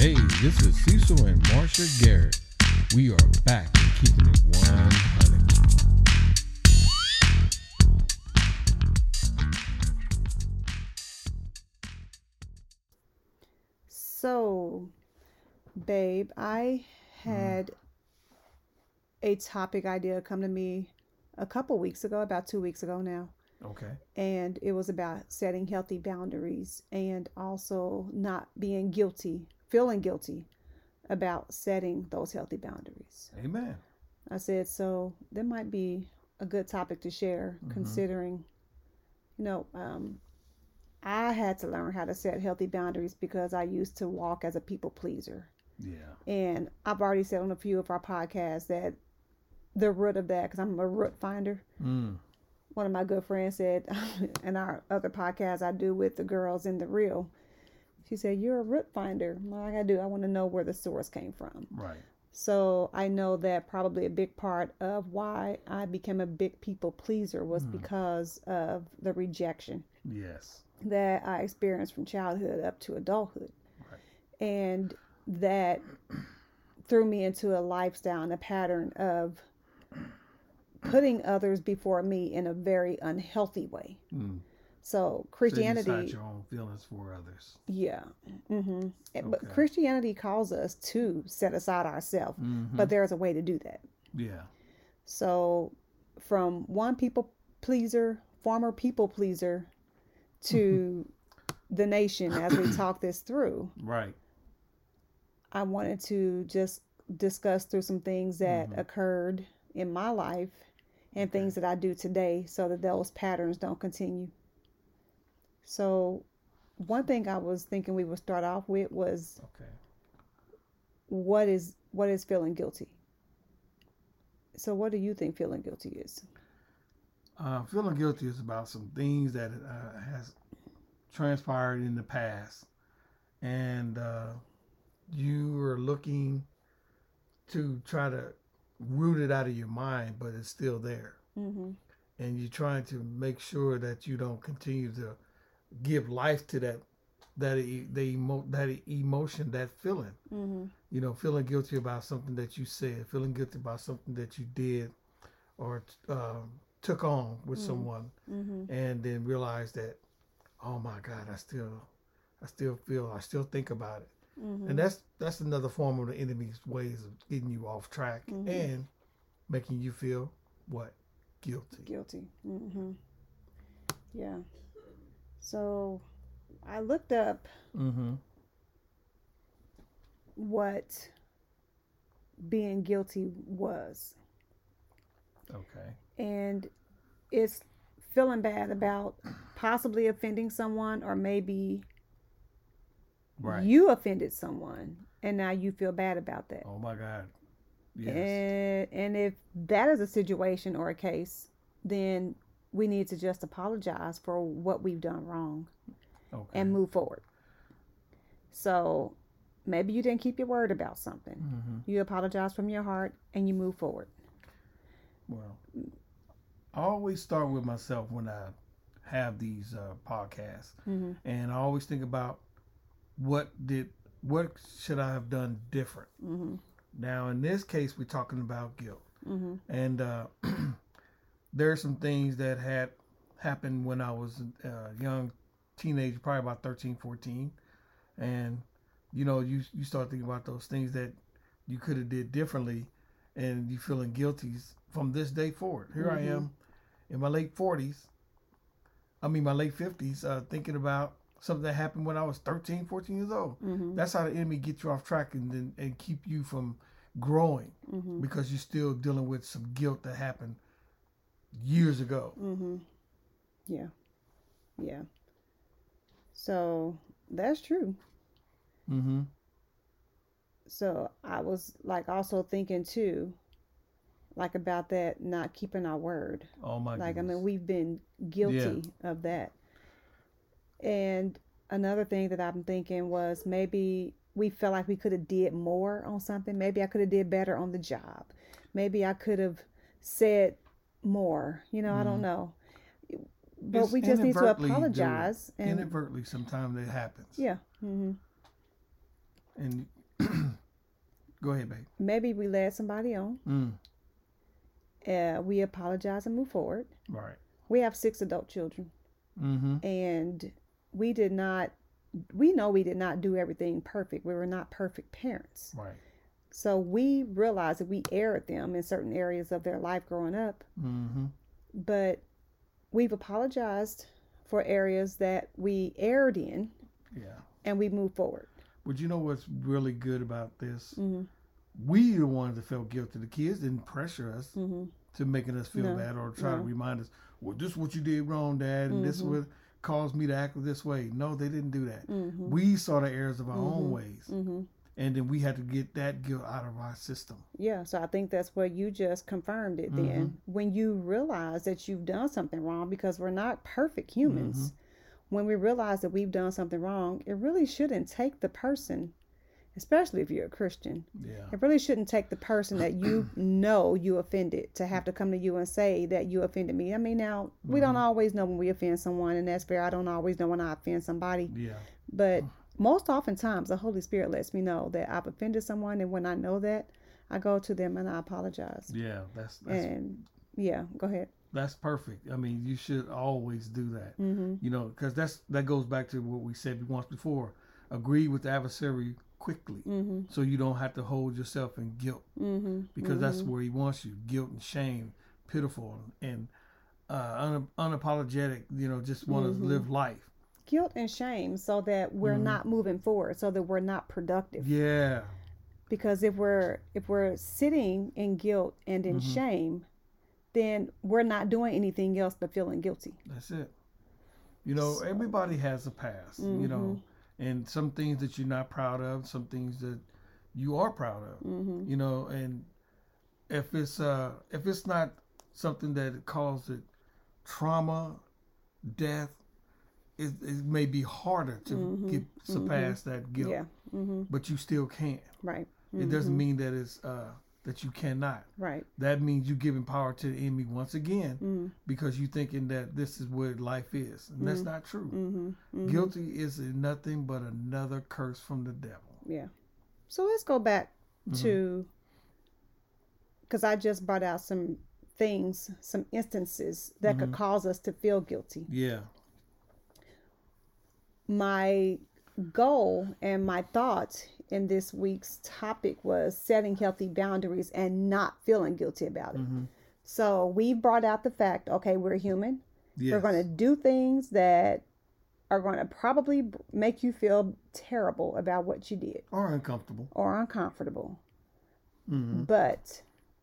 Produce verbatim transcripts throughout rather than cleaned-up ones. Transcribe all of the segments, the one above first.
Hey, this is Cecil and Marsha Garrett. We are back and keeping it one hundred. So, babe, I had a topic idea come to me a couple weeks ago, about two weeks ago now. Okay. And it was about setting healthy boundaries and also not being guilty, feeling guilty about setting those healthy boundaries. Amen. I said, so that might be a good topic to share, Mhm. considering, you know, um, I had to learn how to set healthy boundaries because I used to walk as a people pleaser. Yeah. And I've already said on a few of our podcasts that the root of that, because I'm a root finder. Mm. One of my good friends said in our other podcast I do with the girls in the real, she said, "You're a root finder." Like I do, I want to know where the source came from. Right. So I know that probably a big part of why I became a big people pleaser was Mm. because of the rejection Yes. that I experienced from childhood up to adulthood. Right. And that threw me into a lifestyle and a pattern of putting others before me in a very unhealthy way. Mm. So So you Christianity, decide your own feelings for others. yeah, hmm but Okay. Christianity calls us to set aside ourselves, Mm-hmm. but there's a way to do that. Yeah. So from one people pleaser, former people pleaser, to the nation as we talk this through, Right. I wanted to just discuss through some things that Mhm. occurred in my life and Okay. things that I do today so that those patterns don't continue. So, one thing I was thinking we would start off with was Okay. what is what is feeling guilty? So, what do you think feeling guilty is? Uh, feeling guilty is about some things that uh, has transpired in the past, and uh, you are looking to try to root it out of your mind, but it's still there, Mhm. and you're trying to make sure that you don't continue to give life to that that e- the emo- that emotion, that feeling. Mhm. You know, feeling guilty about something that you said, feeling guilty about something that you did or um, took on with Mhm. someone, Mhm. and then realize that, oh my God, I still, I still feel, I still think about it, and Mhm. that's that's another form of the enemy's ways of getting you off track Mhm. and making you feel what, guilty. Guilty. Mhm. Yeah. So, I looked up Mm-hmm. what being guilty was, Okay. and it's feeling bad about possibly offending someone, or maybe Right. you offended someone and now you feel bad about that. Oh my God. Yes. And, and if that is a situation or a case, then we need to just apologize for what we've done wrong Okay. and move forward. So maybe you didn't keep your word about something. Mm-hmm. You apologize from your heart and you move forward. Well, I always start with myself when I have these uh, podcasts, Mm-hmm. and I always think about what did what should I have done different. Mm-hmm. Now, in this case, we're talking about guilt, Mm-hmm. and uh, there are some things that had happened when I was a young teenager, probably about thirteen, fourteen, and you know, you you start thinking about those things that you could have did differently, and you feeling guilty from this day forward. Here I Mm-hmm. am in my late forties, I mean my late fifties, uh, thinking about something that happened when I was thirteen, fourteen years old. Mm-hmm. That's how the enemy gets you off track and then and keep you from growing Mm-hmm. because you're still dealing with some guilt that happened years ago. Mm-hmm. Yeah. Yeah. So that's true. Mm-hmm. So I was like also thinking too, like about that not keeping our word. Oh my Like I goodness. mean we've been Yeah. guilty of that. And another thing that I'm thinking was maybe we felt like we could have did more on something. Maybe I could have did better on the job. Maybe I could have said more. You know, I don't Mm-hmm. know. But It's we just need to inadvertently, dude. apologize and Inadvertently, sometimes it happens. yeah. Mhm. And go ahead, babe. Maybe we led somebody on. Mm. Uh, we apologize and move forward. Right. We have six adult children, Mm-hmm. and we did not. We know we did not do everything perfect. We were not perfect parents. Right. So we realized that we erred them in certain areas of their life growing up. Mm-hmm. But we've apologized for areas that we erred in. Yeah. And we move forward. But you know what's really good about this? Mm-hmm. We the ones that felt guilty. The kids didn't pressure us Mm-hmm. to making us feel No. bad or try No. to remind us, well, this is what you did wrong, Dad, and this is Mm-hmm. what caused me to act this way. No, they didn't do that. Mm-hmm. We saw the errors of our Mm-hmm. own ways. Mm-hmm. And then we had to get that guilt out of our system. Yeah, so I think that's where you just confirmed it then. Mm-hmm. When you realize that you've done something wrong, because we're not perfect humans. Mm-hmm. When we realize that we've done something wrong, it really shouldn't take the person, especially if you're a Christian, Yeah. it really shouldn't take the person that you know you offended to have to come to you and say that you offended me. I mean, now, we don't Mhm. always know when we offend someone, and that's fair. I don't always know when I offend somebody. Yeah. But most oftentimes, the Holy Spirit lets me know that I've offended someone, and when I know that, I go to them and I apologize. Yeah. That's that's And yeah, go ahead. that's perfect. I mean, you should always do that. Mm-hmm. You know, because that's that goes back to what we said once before. Agree with the adversary quickly, Mm-hmm. so you don't have to hold yourself in guilt, Mm-hmm. because that's where he wants you. Guilt and shame, pitiful and uh, un- unapologetic. You know, just want to Mhm. live life. Guilt and shame, so that we're Mhm. not moving forward, so that we're not productive. Yeah. Because if we're if we're sitting in guilt and in Mhm. shame, then we're not doing anything else but feeling guilty. That's it. You know, So- everybody has a past. You know, and some things that you're not proud of, some things that you are proud of. Mm-hmm. You know, and if it's uh if it's not something that caused it trauma, death, it, it may be harder to Mhm. get surpass that guilt, Yeah. Mm-hmm. but you still can. Right. It doesn't mean that it's uh that you cannot. Right. That means you giving power to the enemy once again, Mm-hmm. because you thinking that this is what life is, and that's not true. Mm-hmm. Mm-hmm. Guilty is nothing but another curse from the devil. Yeah. So let's go back Mhm. to, because I just brought out some things, some instances that could Mhm. cause us to feel guilty. Yeah. My goal and my thought in this week's topic was setting healthy boundaries and not feeling guilty about it. Mm-hmm. So we brought out the fact, okay, we're human. Yes. We're going to do things that are going to probably b- make you feel terrible about what you did or uncomfortable. or uncomfortable. Mm-hmm. But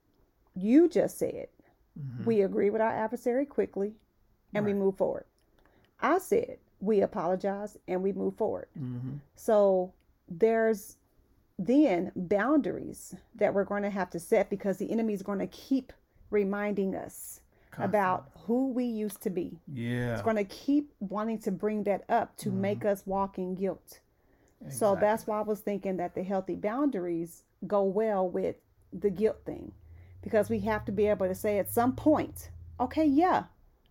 you just said Mm-hmm. we agree with our adversary quickly and we Right. move forward. I said we apologize and we move forward. Mm-hmm. So there's then boundaries that we're going to have to set, because the enemy is going to keep reminding us about who we used to be. Yeah. It's going to keep wanting to bring that up to Mhm. make us walk in guilt. So Exactly. that's why I was thinking that the healthy boundaries go well with the guilt thing, because we have to be able to say at some point, okay, yeah,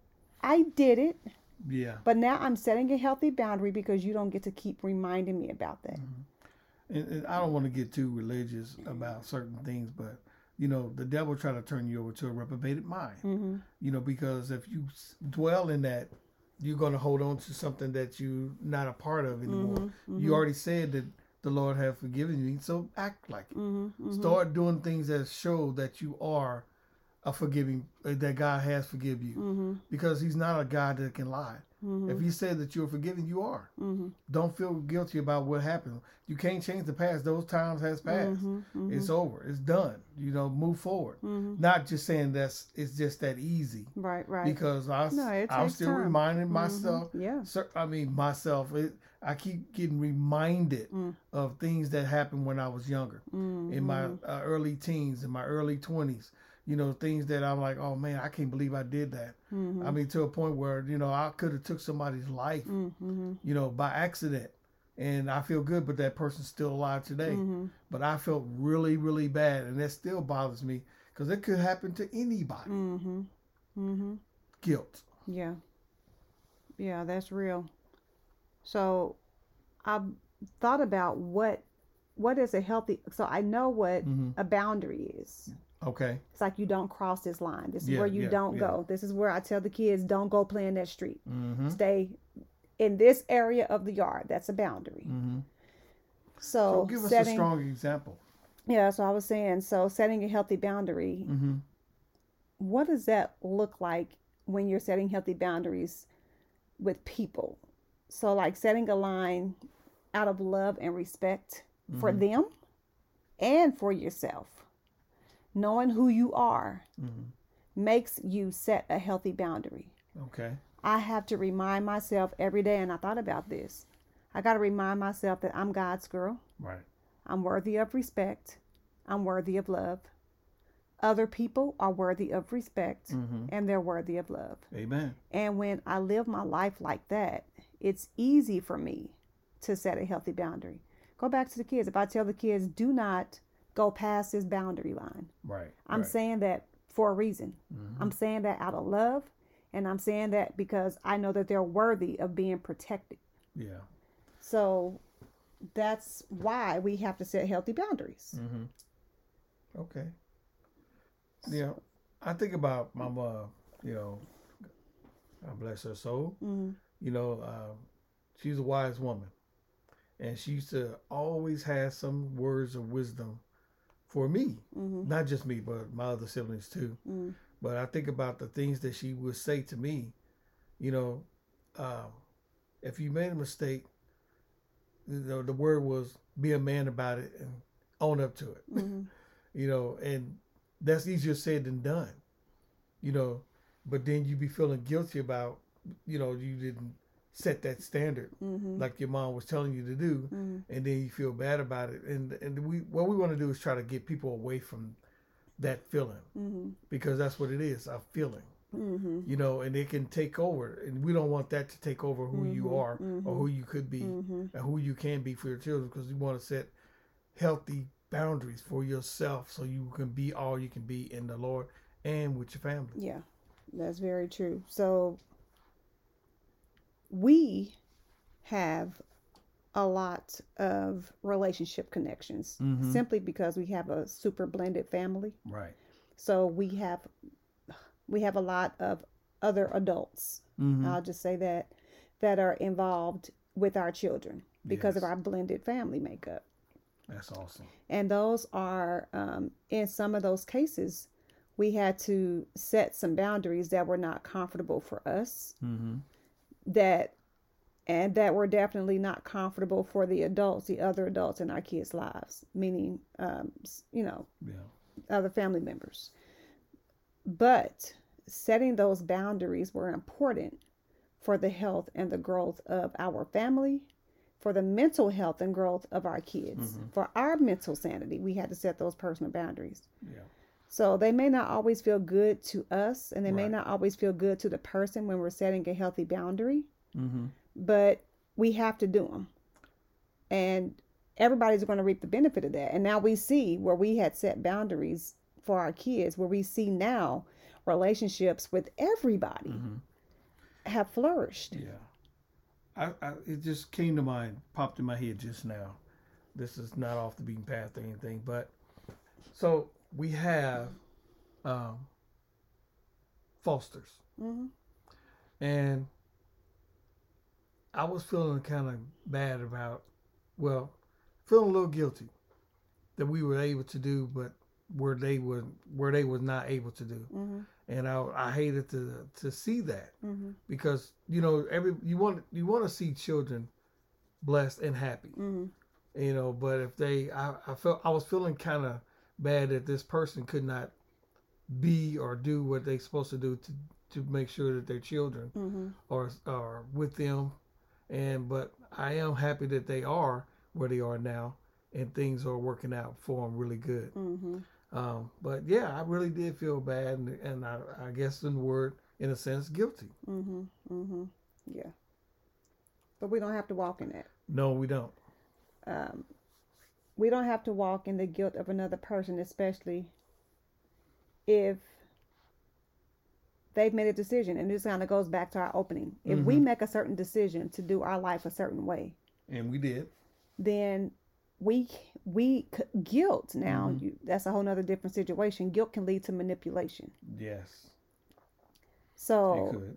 I did it, Yeah. but now I'm setting a healthy boundary because you don't get to keep reminding me about that. And, and I don't want to get too religious about certain things, but you know, the devil try to turn you over to a reprobated mind. Mm-hmm. You know, because if you s- dwell in that, you're going to hold on to something that you're not a part of anymore. Mm-hmm. You already said that the Lord has forgiven you, so act like it. Mm-hmm. Mm-hmm. Start doing things that show that you are a forgiving, uh, that God has forgiven you, Mm-hmm. because He's not a God that can lie. Mm-hmm. If He said that you're forgiven, you are. Mm-hmm. Don't feel guilty about what happened. You can't change the past. Those times has passed. Mm-hmm. Mm-hmm. It's over. It's done. You know, move forward. Mm-hmm. Not just saying that's it's just that easy. Right, right. Because I, No, it I'm takes still time. reminding Mhm. myself. Yeah. Sir, I mean myself. It, I keep getting reminded Mm. of things that happened when I was younger, Mm-hmm. in my uh, early teens, in my early twenties. You know, things that I'm like, oh man, I can't believe I did that. Mm-hmm. I mean, to a point where you know I could have took somebody's life, Mm-hmm. you know, by accident, and I feel good, but that person's still alive today. Mm-hmm. But I felt really, really bad, and that still bothers me because it could happen to anybody. Mm-hmm. Mm-hmm. Guilt. Yeah. Yeah, that's real. So I thought about what what is a healthy, so I know what Mm-hmm. a boundary is. Okay. It's like you don't cross this line. This is Yeah, where you yeah, don't yeah. go. This is where I tell the kids, don't go play in that street. Mm-hmm. Stay in this area of the yard. That's a boundary. Mm-hmm. So, So give us a setting, strong example. yeah, so I was saying, so setting a healthy boundary, Mm-hmm. what does that look like when you're setting healthy boundaries with people? So, like setting a line out of love and respect for Mm-hmm. them and for yourself. Knowing who you are Mm-hmm. makes you set a healthy boundary. Okay. I have to remind myself every day, and I thought about this. I got to remind myself that I'm God's girl. Right. I'm worthy of respect. I'm worthy of love. Other people are worthy of respect, Mm-hmm. and they're worthy of love. Amen. And when I live my life like that, it's easy for me to set a healthy boundary. Go back to the kids. If I tell the kids, do not go past this boundary line, Right. I'm right. saying that for a reason. Mm-hmm. I'm saying that out of love, and I'm saying that because I know that they're worthy of being protected. Yeah. So that's why we have to set healthy boundaries. Mm-hmm. Okay. Yeah. I think about my mom, you know, God bless her soul. Mm-hmm. You know, um, she's a wise woman. And she used to always have some words of wisdom for me. Mm-hmm. Not just me, but my other siblings too. Mm-hmm. But I think about the things that she would say to me. You know, um, if you made a mistake, you know, the word was be a man about it and own up to it. Mm-hmm. You know, and that's easier said than done. You know, but then you be feeling guilty about, you know, you didn't set that standard Mm-hmm. like your mom was telling you to do, Mm-hmm. and then you feel bad about it. And and we what we want to do is try to get people away from that feeling, Mm-hmm. because that's what it is, a feeling. Mm-hmm. You know, and it can take over, and we don't want that to take over who you Mhm, are mhm. or who you could be Mm-hmm. and who you can be for your children, because you want to set healthy boundaries for yourself so you can be all you can be in the Lord and with your family. Yeah, that's very true. So we have a lot of relationship connections Mhm. simply because we have a super blended family. Right. So we have we have a lot of other adults. Mm-hmm. I'll just say that that are involved with our children because of Yes. our blended family makeup. That's awesome. And those are, um, in some of those cases, we had to set some boundaries that were not comfortable for us, Mm-hmm. that and that were definitely not comfortable for the adults, the other adults in our kids' lives, meaning, um, s- you know, Yeah. other family members. But setting those boundaries were important for the health and the growth of our family, for the mental health and growth of our kids, Mhm. for our mental sanity. We had to set those personal boundaries. Yeah. So they may not always feel good to us, and they may Right. not always feel good to the person when we're setting a healthy boundary, Mm-hmm. but we have to do them. And everybody's going to reap the benefit of that. And now we see where we had set boundaries for our kids, where we see now relationships with everybody Mm-hmm. have flourished. Yeah. I, I it just came to mind, popped in my head just now. This is not off the beaten path or anything, but so we have um, fosters, Mm-hmm. and I was feeling kind of bad about, well, feeling a little guilty that we were able to do, but where they were where they was not able to do, Mm-hmm. and I I hated to to see that, Mm-hmm. because you know every you want you want to see children blessed and happy, Mm-hmm. you know. But if they, I, I felt I was feeling kind of bad that this person could not be or do what they're supposed to do to to make sure that their children Mm-hmm. are are with them, and but I am happy that they are where they are now, and things are working out for them really good. Mm-hmm. Um, but yeah, I really did feel bad, and, and I, I guess in the word, in a sense, guilty. Mm-hmm. Mm-hmm. Yeah. But we don't have to walk in that. No, we don't. Um, we don't have to walk in the guilt of another person, especially if they've made a decision. And this kind of goes back to our opening. If we Mhm. make a certain decision to do our life a certain way, And we did. then we we c- guilt now Mhm. you, that's a whole nother different situation. Guilt can lead to manipulation. Yes, it So could.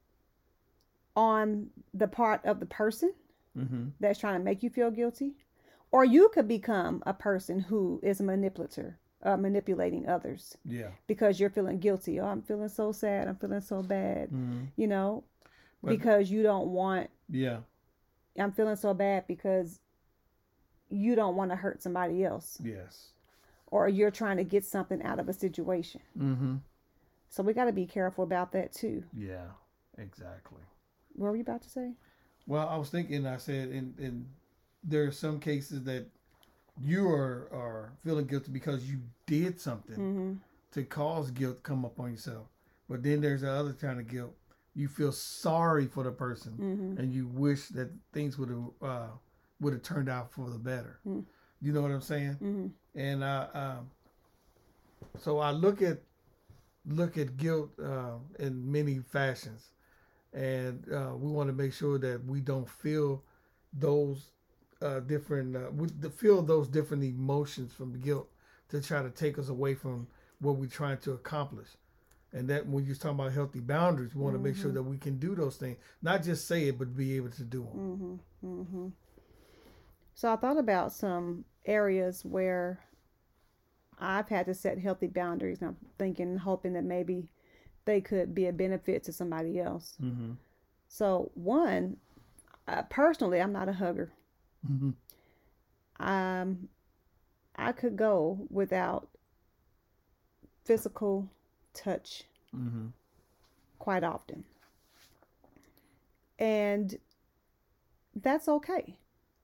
on the part of the person Mm-hmm. that's trying to make you feel guilty, or you could become a person who is a manipulator, uh, manipulating others Yeah. because you're feeling guilty. Oh, I'm feeling so sad. I'm feeling so bad. Mm-hmm. You know, But because you don't want. yeah. I'm feeling so bad because you don't want to hurt somebody else, Yes. or you're trying to get something out of a situation. Mm-hmm. So we got to be careful about that too. Yeah. Exactly. What were you about to say? Well, I was thinking. I said, in in there are some cases that you are are feeling guilty because you did something Mm-hmm. to cause guilt come up on yourself. But then there's the other kind of guilt. You feel sorry for the person, Mm-hmm. and you wish that things would have uh, would have turned out for the better. Mm. You know what I'm saying? Mm-hmm. And uh, um, so I look at look at guilt uh, in many fashions, and uh, we want to make sure that we don't feel those uh, different uh, we feel those different emotions from the guilt to try to take us away from what we're trying to accomplish. And that when you're talking about healthy boundaries, we want to make sure that we can do those things, not just say it, but be able to do them. Mm-hmm. Mm-hmm. So I thought about some areas where I've had to set healthy boundaries, and I'm thinking, hoping that maybe they could be a benefit to somebody else. Mm-hmm. So one, uh, personally, I'm not a hugger. Mm-hmm. Um, I could go without physical touch Mm-hmm. quite often, and that's okay.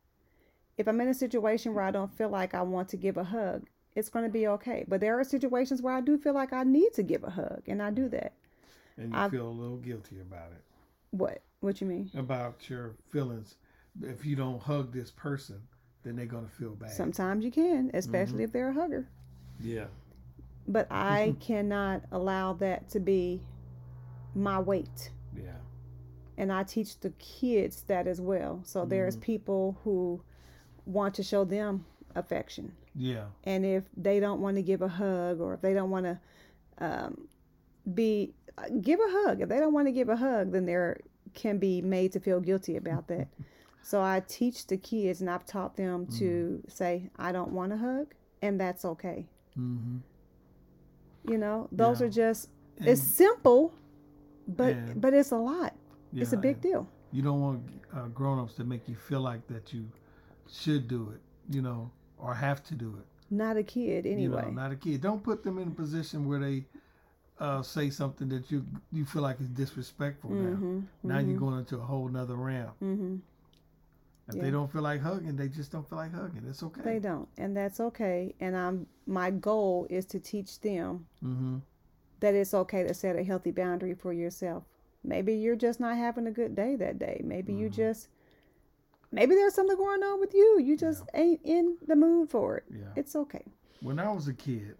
If I'm in a situation where I don't feel like I want to give a hug, it's going to be okay. But there are situations where I do feel like I need to give a hug, and I do that. And you I- feel a little guilty about it, What? What you mean? about your feelings. If you don't hug this person, then they're gonna feel bad. Sometimes you can, especially if they're a hugger. Yeah. But I cannot allow that to be my weight. Yeah. And I teach the kids that as well. So there's Mhm. people who want to show them affection. Yeah. And if they don't want to give a hug, or if they don't want to um, be, uh, give a hug. If they don't want to give a hug, then they can be made to feel guilty about that. So I teach the kids, and I've taught them to say, I don't want a hug, and that's okay. Mm-hmm. You know, those Yeah. are just, And, it's simple, but and- but it's a lot. yeah, It's a big and deal. You don't want uh, grown-ups to make you feel like that you should do it, you know, or have to do it. Not a kid anyway. You know, not a kid. Don't put them in a position where they uh, say something that you you feel like is disrespectful. Mm-hmm, Now, now you're going into a whole nother realm. Mm-hmm. If Yeah. they don't feel like hugging, they just don't feel like hugging. It's okay. They don't, and that's okay. And I'm my goal is to teach them Mm-hmm. that it's okay to set a healthy boundary for yourself. Maybe you're just not having a good day that day. Maybe you Mhm. just, maybe there's something going on with you. You just ain't in the mood for it. Yeah. It's okay. When I was a kid,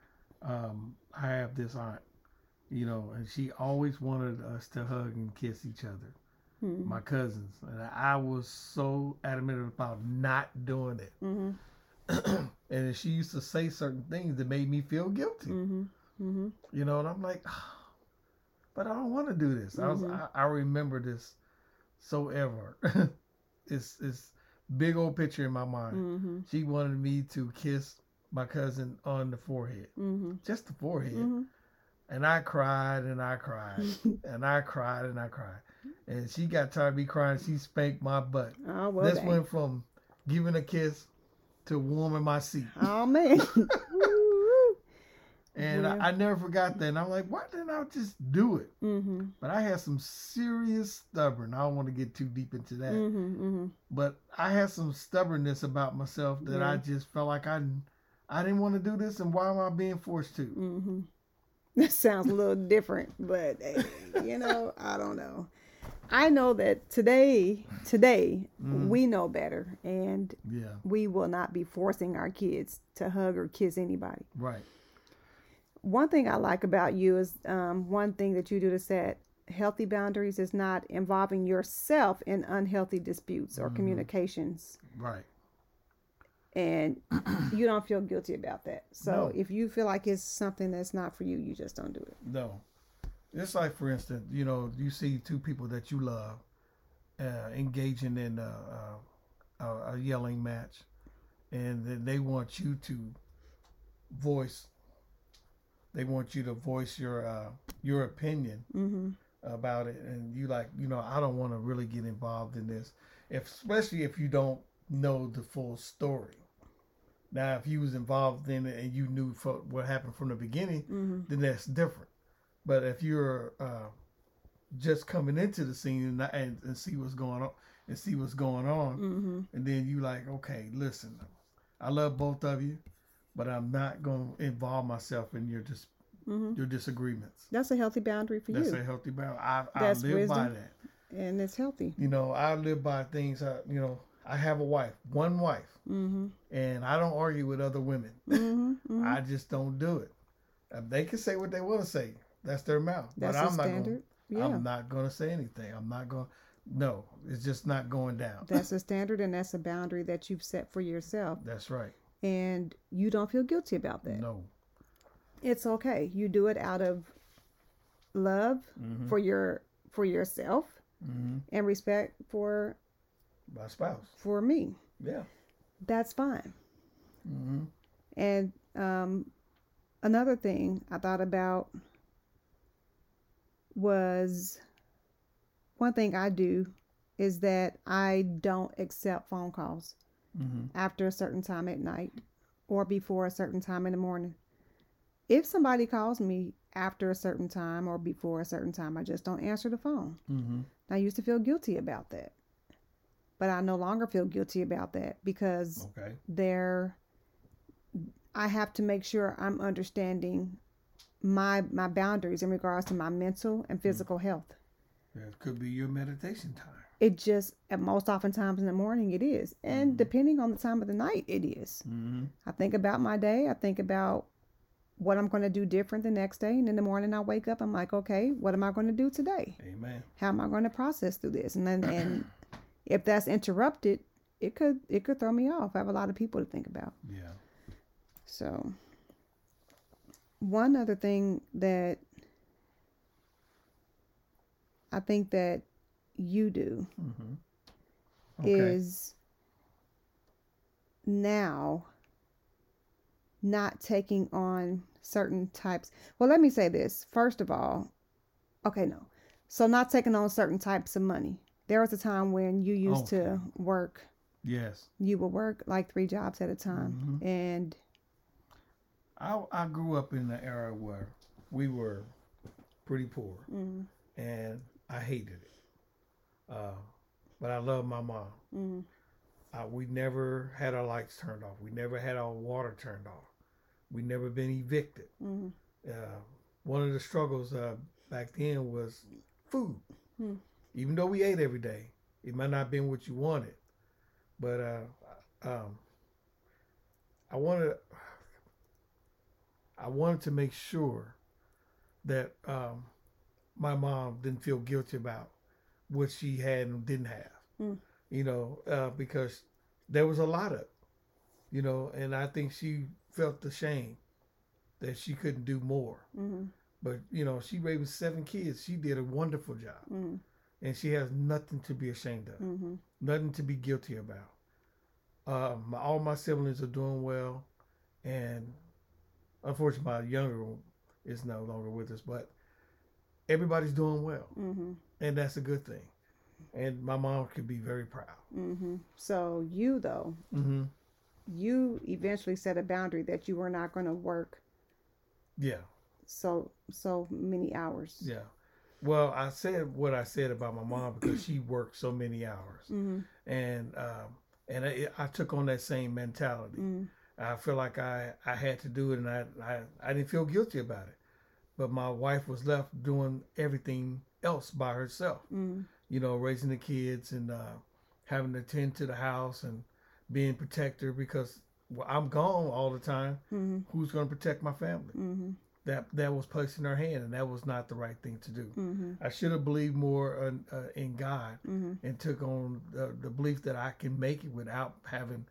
um, I have this aunt, you know, and she always wanted us to hug and kiss each other, Mm-hmm. my cousins, and I was so adamant about not doing it. Mm-hmm. And she used to say certain things that made me feel guilty, Mm-hmm. Mm-hmm. you know, and I'm like, "Ah, but I don't want to do this. I was, Mhm. I, I remember this so ever. it's it's big old picture in my mind. Mm-hmm. She wanted me to kiss my cousin on the forehead, Mm-hmm. just the forehead. Mm-hmm. And I cried and I cried and I cried and I cried. And she got tired of me crying. She spanked my butt. Oh, well, this dang. went from giving a kiss to warming my seat. Oh, man. And Yeah. I, I never forgot that. And I'm like, why didn't I just do it? Mm-hmm. But I had some serious stubborn. I don't want to get too deep into that. Mm-hmm. Mm-hmm. But I had some stubbornness about myself that Yeah. I just felt like I, I didn't want to do this. And why am I being forced to? Mm-hmm. That sounds a little different, but hey, you know, I don't know. I know that today, today Mhm. we know better, and Yeah, we will not be forcing our kids to hug or kiss anybody. right. One thing I like about you is um, one thing that you do to set healthy boundaries is not involving yourself in unhealthy disputes or Mhm. communications. Right. and you don't feel guilty about that. So No. if you feel like it's something that's not for you, you just don't do it. No. It's like, for instance, you know, you see two people that you love uh, engaging in a, a, a yelling match, and then they want you to voice. They want you to voice your uh, your opinion Mm-hmm. about it, and you like, you know, I don't want to really get involved in this, if especially if you don't know the full story. Now, if you was involved in it and you knew fo- what happened from the beginning, Mm-hmm. then that's different. But if you're uh, just coming into the scene and, and, and see what's going on and see what's going on, Mm-hmm. and then you like, okay, listen, I love both of you, but I'm not going to involve myself in your dis- Mm-hmm. your disagreements. That's a healthy boundary for That's you. a healthy balance. I, I That's live by wisdom. that. And it's healthy. You know, I live by things. I, you know, I have a wife, one wife, Mm-hmm. and I don't argue with other women. Mm-hmm. Mm-hmm. I just don't do it. Uh, They can say what they want to say. That's their mouth. That's but the I'm not going. standard. Yeah. I'm not going to say anything. I'm not going. No, it's just not going down. That's a standard, and that's a boundary that you've set for yourself. That's right. And you don't feel guilty about that. No. It's okay. You do it out of love Mm-hmm. for your for yourself Mm-hmm. and respect for My spouse. for me. Yeah. That's fine. Mm-hmm. And um, another thing I thought about was one thing I do is that I don't accept phone calls Mm-hmm. after a certain time at night or before a certain time in the morning. If somebody calls me after a certain time or before a certain time, I just don't answer the phone. Mm-hmm. I used to feel guilty about that, but I no longer feel guilty about that because Okay. there, I have to make sure I'm understanding my my boundaries in regards to my mental and physical health. That could be your meditation time. It just, at most oftentimes in the morning, it is, and Mhm. depending on the time of the night, it is. Mm-hmm. I think about my day. I think about what I'm going to do different the next day, and in the morning I wake up. I'm like, okay, what am I going to do today? Amen. How am I going to process through this? And then, and if that's interrupted, it could it could throw me off. I have a lot of people to think about. Yeah. So, one other thing that I think that you do Mm-hmm. Okay. is now not taking on certain types. Well, let me say this. First of all, okay, no. So not taking on certain types of money. There was a time when you used Okay. to work, Yes. you would work like three jobs at a time. Mhm. And I I grew up in an era where we were pretty poor, mm, and I hated it. Uh, but I love my mom. mm, Uh, we never had our lights turned off. We never had our water turned off. We never been evicted. mm, Uh, one of the struggles uh, back then was food. Hmm. Even though we ate every day, it might not have been what you wanted. But uh, um, I wanted, I wanted to make sure that um, my mom didn't feel guilty about what she had and didn't have. Hmm. You know, uh, because there was a lot of, you know, and I think she felt the shame that she couldn't do more. mm, But you know, she raised seven kids. She did a wonderful job, mm, and she has nothing to be ashamed of, mm, nothing to be guilty about. Uh, my, all my siblings are doing well, and unfortunately, my younger one is no longer with us. But everybody's doing well, mm, and that's a good thing. And my mom could be very proud. mm. So you though, Mm-hmm. you eventually set a boundary that you were not going to work Yeah, so so many hours. yeah. Well, I said what I said about my mom because she worked so many hours, Mm-hmm. and um, and I, I took on that same mentality. Mm-hmm. I feel like I, I had to do it, and I, I I didn't feel guilty about it. But my wife was left doing everything else by herself. Mm-hmm. You know, raising the kids and uh, having to tend to the house and being protector because well, I'm gone all the time. Mm-hmm. Who's going to protect my family? Mm-hmm. That that was placed in her hand, and that was not the right thing to do. Mm-hmm. I should have believed more in, uh, in God Mm-hmm. and took on the, the belief that I can make it without having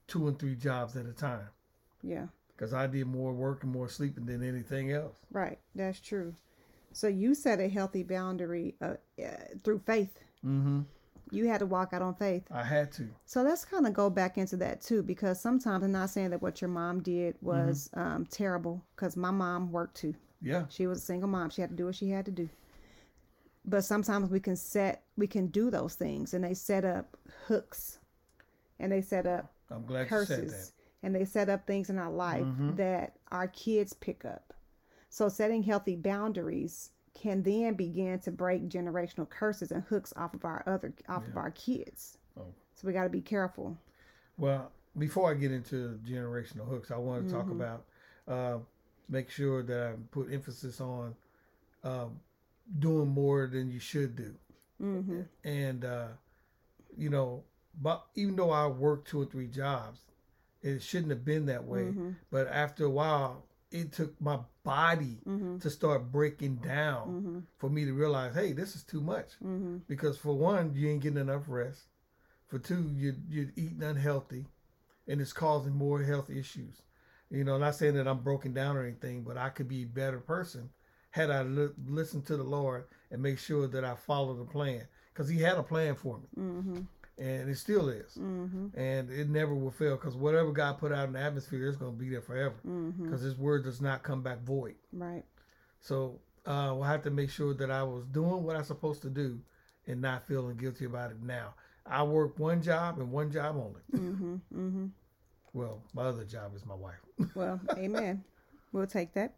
two and three jobs at a time. Yeah. Because I did more work and more sleeping than anything else. Right. That's true. So you set a healthy boundary uh, uh, through faith. Mm-hmm. You had to walk out on faith. I had to. So let's kind of go back into that too, because sometimes I'm not saying that what your mom did was mm-hmm. um, terrible, because my mom worked too. Yeah. She was a single mom. She had to do what she had to do. But sometimes we can set, we can do those things, and they set up hooks, and they set up I'm glad curses, you said that. And they set up things in our life mm-hmm. that our kids pick up. So setting healthy boundaries can then begin to break generational curses and hooks off of our other off yeah. of our kids. Oh. So we got to be careful. Well, before I get into generational hooks, I want to mm-hmm. talk about uh, make sure that I put emphasis on uh, doing more than you should do. Mm-hmm. And uh, you know, but even though I worked two or three jobs, it shouldn't have been that way. Mm-hmm. But after a while, it took my body mm-hmm. to start breaking down mm-hmm. for me to realize, hey, this is too much. Mm-hmm. Because for one, you ain't getting enough rest. For two, you, you're eating unhealthy, and it's causing more health issues. You know, not saying that I'm broken down or anything, but I could be a better person had I li- listened to the Lord and make sure that I follow the plan. Because he had a plan for me. Mm-hmm. And it still is. Mm-hmm. And it never will fail, because whatever God put out in the atmosphere is going to be there forever. Because mm-hmm. his word does not come back void. Right. So uh, we'll have to make sure that I was doing what I'm supposed to do and not feeling guilty about it now. I work one job and one job only. Mm-hmm. Mm-hmm. Well, my other job is my wife. Well, amen. We'll take that.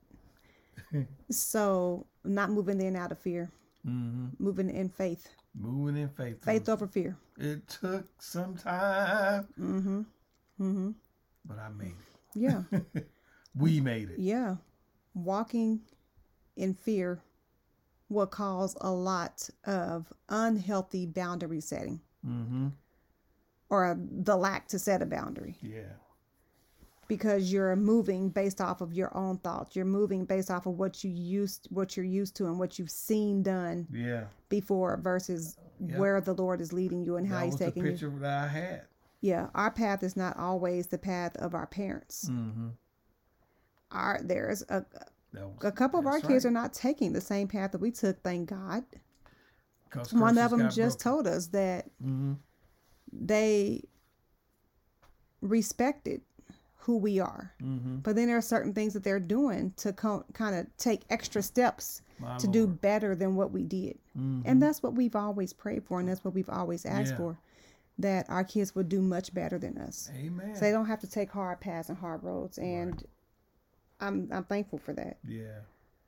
So not moving in out of fear. Mm-hmm. Moving in faith. Moving in faith. Faith over fear. It took some time. Mm-hmm. Mm-hmm. But I made it. Yeah. We made it. Yeah. Walking in fear will cause a lot of unhealthy boundary setting. Mm-hmm. Or the lack to set a boundary. Yeah. Because you're moving based off of your own thoughts. You're moving based off of what you used, what you're used to, and what you've seen done yeah. before, versus yep. where the Lord is leading you and how that He's was taking the picture you. That I had. Yeah, our path is not always the path of our parents. Mm-hmm. Our there's a was, a couple of our kids right. are not taking the same path that we took. Thank God. One of them just broken. told us that mm-hmm. they respected who we are, mm-hmm. but then there are certain things that they're doing to co- kind of take extra steps My to Lord. do better than what we did. Mm-hmm. And that's what we've always prayed for, and that's what we've always asked yeah. for, that our kids would do much better than us. Amen. So they don't have to take hard paths and hard roads, and right. I'm I'm thankful for that. Yeah.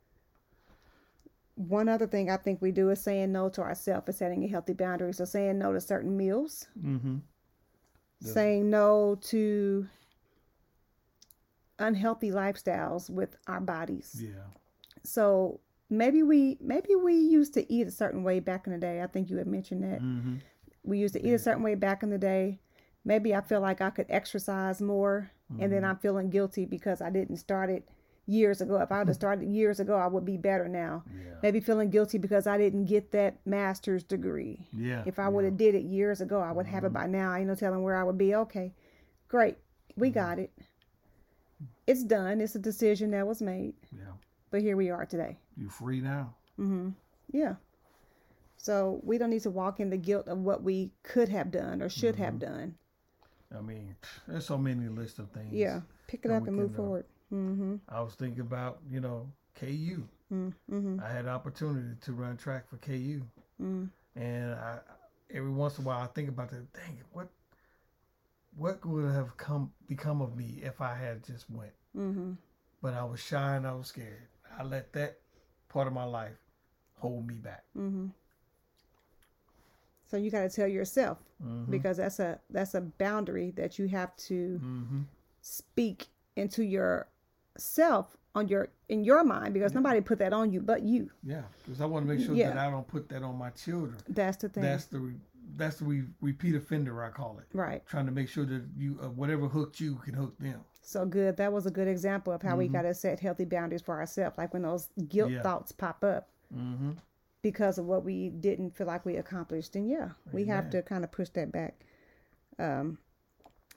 One other thing I think we do is saying no to ourselves and setting a healthy boundary. So saying no to certain meals, mm-hmm. yeah. saying no to unhealthy lifestyles with our bodies. Yeah. So maybe we maybe we used to eat a certain way back in the day. I think you had mentioned that. Mm-hmm. We used to eat yeah. a certain way back in the day. Maybe I feel like I could exercise more, mm-hmm. and then I'm feeling guilty because I didn't start it years ago. If I would have started years ago, I would be better now. Yeah. Maybe feeling guilty because I didn't get that master's degree. Yeah. If I would have yeah. did it years ago, I would mm-hmm. have it by now. Ain't no telling where I would be. Okay, great. We mm-hmm. got it. It's done. It's a decision that was made. Yeah. But here we are today. You're free now. Mm-hmm. Yeah. So we don't need to walk in the guilt of what we could have done or should mm-hmm. have done. I mean, there's so many lists of things. Yeah. Pick it up and move uh, forward. Mm-hmm. I was thinking about, you know, K U. Mm-hmm. I had the opportunity to run track for K U. Mm-hmm. And I, every once in a while I think about that. Dang it, what what would have come become of me if I had just went? Mm-hmm. But I was shy and I was scared. I let that part of my life hold me back. Mm-hmm. So you got to tell yourself, mm-hmm. because that's a that's a boundary that you have to mm-hmm. speak into yourself on your in your mind, because yeah. nobody put that on you but you. Yeah, because I want to make sure yeah. that I don't put that on my children. That's the thing. That's the re- that's the re- repeat offender, I call it. Right. Trying to make sure that you uh, whatever hooked you can hook them. So good. That was a good example of how mm-hmm. we got to set healthy boundaries for ourselves. Like when those guilt yeah. thoughts pop up mm-hmm. because of what we didn't feel like we accomplished. And yeah, Amen. We have to kind of push that back. Um,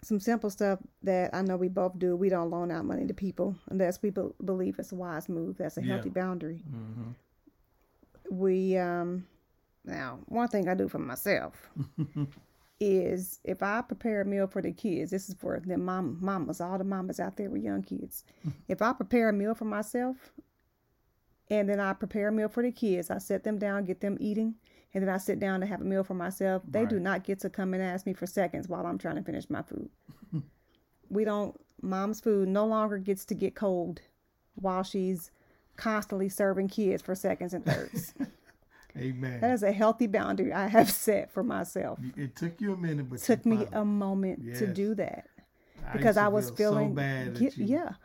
some simple stuff that I know we both do. We don't loan out money to people unless we be- believe it's a wise move. That's a Yeah. healthy boundary. Mm-hmm. We, um, now, one thing I do for myself is if I prepare a meal for the kids, this is for the mom, mamas, all the mamas out there with young kids. If I prepare a meal for myself and then I prepare a meal for the kids, I set them down, get them eating, and then I sit down to have a meal for myself, they Right. do not get to come and ask me for seconds while I'm trying to finish my food. We don't, mom's food no longer gets to get cold while she's constantly serving kids for seconds and thirds. Amen. That is a healthy boundary I have set for myself. It took you a minute, but It took you me finally- a moment to Yes. do that I because used to I was feel feeling so bad gui- that you. yeah.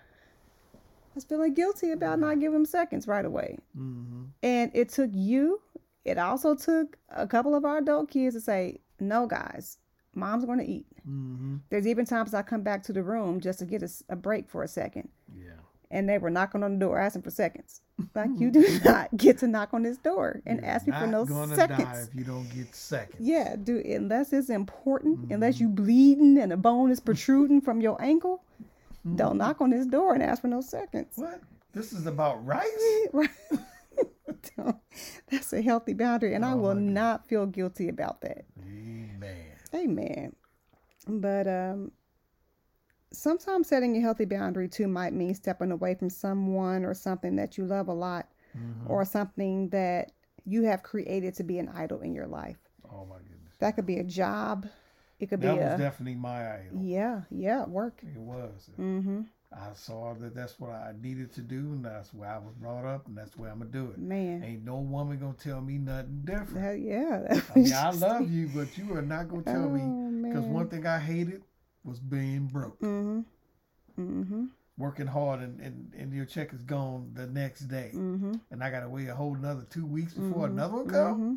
I was feeling guilty about not giving them seconds right away. Mm-hmm. And it took you, it also took a couple of our adult kids to say, no, guys, mom's going to eat. Mm-hmm. There's even times I come back to the room just to get a, s- a break for a second. Yeah. And they were knocking on the door asking for seconds. Like, you do not get to knock on this door and You're ask me for no not gonna seconds. die if you don't get seconds. Yeah, do unless it's important, Mm-hmm. unless you bleeding and a bone is protruding from your ankle, don't knock on this door and ask for no seconds. What? This is about rice? Right. Don't- That's a healthy boundary, and I Oh, will my God. not feel guilty about that. Amen. Amen. But um, sometimes setting a healthy boundary too might mean stepping away from someone or something that you love a lot, Mm-hmm. or something that you have created to be an idol in your life. Oh my goodness. That could be a job. It could That be was a definitely my idol. yeah, yeah, work. It was. Mm-hmm. I saw that that's what I needed to do, and that's where I was brought up, and that's where I'm gonna do it. Man, Ain't no woman gonna tell me nothing different. that, yeah. that I mean, was I just- love you, but you are not gonna tell oh, me, because man. one thing I hated was being broke, Mm-hmm. Mm-hmm. working hard, and, and, and your check is gone the next day, Mm-hmm. and I gotta wait a whole another two weeks before Mhm. another one come. Mm-hmm.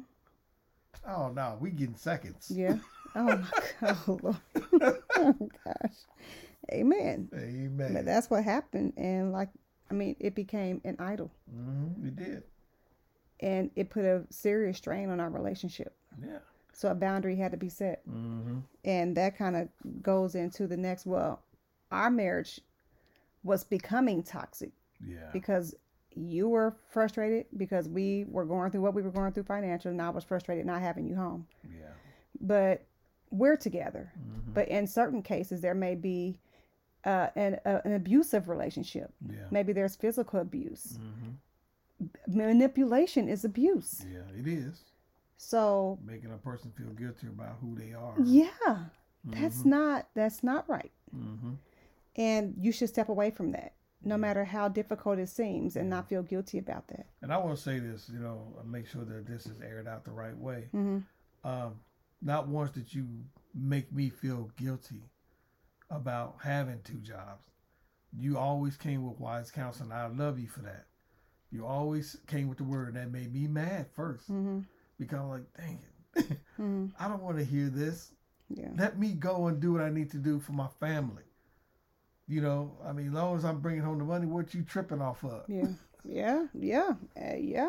Oh no, we getting seconds. Yeah. Oh my God. Lord. Oh gosh. Amen. Amen. But that's what happened, and like, I mean, it became an idol, Mm-hmm. We did. and it put a serious strain on our relationship. Yeah. So a boundary had to be set, Mm-hmm. and that kind of goes into the next. Well, our marriage was becoming toxic Yeah. because you were frustrated because we were going through what we were going through financially, and I was frustrated not having you home. Yeah. But we're together. Mm-hmm. But in certain cases, there may be uh, an, uh, an abusive relationship. Yeah. Maybe there's physical abuse. Mm-hmm. Manipulation is abuse. Yeah, it is. So Making a person feel guilty about who they are. yeah, that's Mhm. not that's not right. Mm-hmm. And you should step away from that, no Yeah. matter how difficult it seems, and Yeah. not feel guilty about that. And I want to say this, you know, make sure that this is aired out the right way. Mm-hmm. Um, not once did you make me feel guilty about having two jobs. You always came with wise counsel, and I love you for that. You always came with the word that made me mad first, Mm-hmm. because I'm like, dang it, Mm-hmm. I don't want to hear this. Yeah. Let me go and do what I need to do for my family. You know, I mean, as long as I'm bringing home the money, what you tripping off of? Yeah. Yeah. Yeah. Uh, yeah.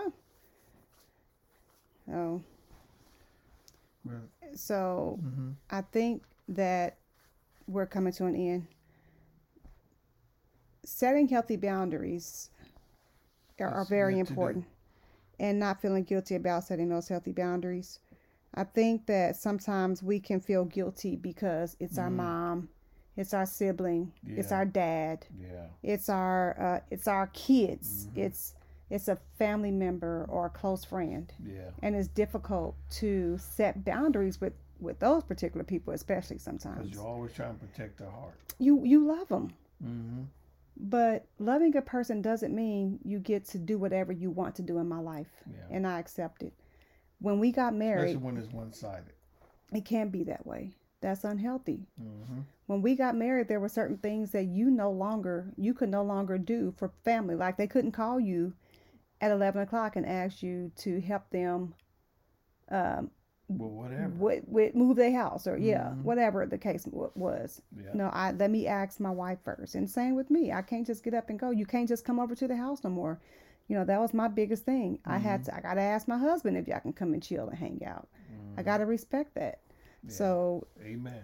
Oh. Well, So mm-hmm. I think that we're coming to an end. Setting healthy boundaries are, are Is very yet to do. important, and not feeling guilty about setting those healthy boundaries. I think that sometimes we can feel guilty because it's our Mhm. mom, it's our sibling, it's Yeah. our dad, Yeah. it's our uh, it's our kids, Mhm. it's it's a family member or a close friend, Yeah. and it's difficult to set boundaries with with those particular people, especially Because sometimes. you're always trying to protect their heart. You you love them, Mm-hmm. but loving a person doesn't mean you get to do whatever you want to do in my life, Yeah. and I accept it. When we got married, Especially when it's one-sided. it can't be that way. That's unhealthy. Mm-hmm. When we got married, there were certain things that you no longer you could no longer do for family. Like they couldn't call you at eleven o'clock and ask you to help them um, Well, whatever. with, with move their house, or yeah, Mhm. whatever the case w- was. Yeah. No, I let me ask my wife first. And same with me. I can't just get up and go. You can't just come over to the house no more. You know, that was my biggest thing. I had Mhm. to I gotta ask my husband if y'all can come and chill and hang out. Mhm. I gotta respect that. Yeah. So Amen.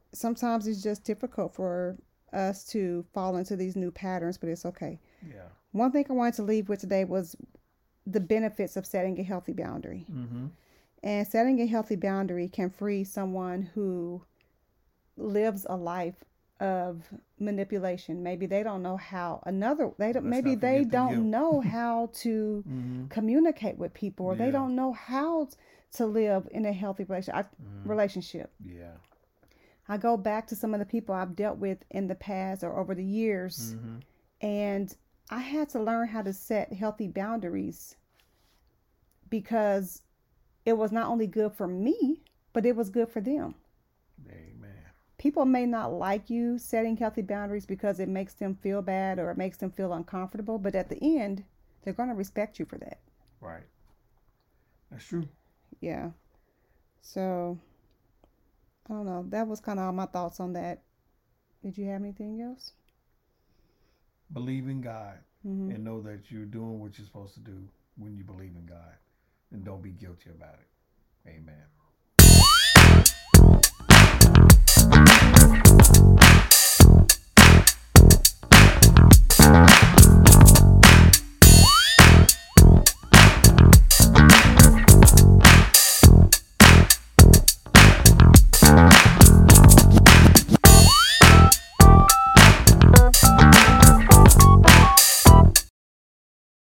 sometimes it's just difficult for us to fall into these new patterns, but it's okay. Yeah. One thing I wanted to leave with today was the benefits of setting a healthy boundary. Mm-hmm. And setting a healthy boundary can free someone who lives a life of manipulation. Maybe they don't know how another they don't Let's maybe not they forget the guilt. don't know how to Mm-hmm. communicate with people, or they Yeah. don't know how to live in a healthy relation, I, Mm-hmm. relationship. Yeah. I go back to some of the people I've dealt with in the past or over the years, Mm-hmm. and I had to learn how to set healthy boundaries because it was not only good for me, but it was good for them. Amen. People may not like you setting healthy boundaries because it makes them feel bad or it makes them feel uncomfortable, but at the end, they're going to respect you for that. Right. That's true. Yeah. So, I don't know. That was kind of all my thoughts on that. Did you have anything else? Believe in God Mm-hmm. and know that you're doing what you're supposed to do when you believe in God, and don't be guilty about it. Amen.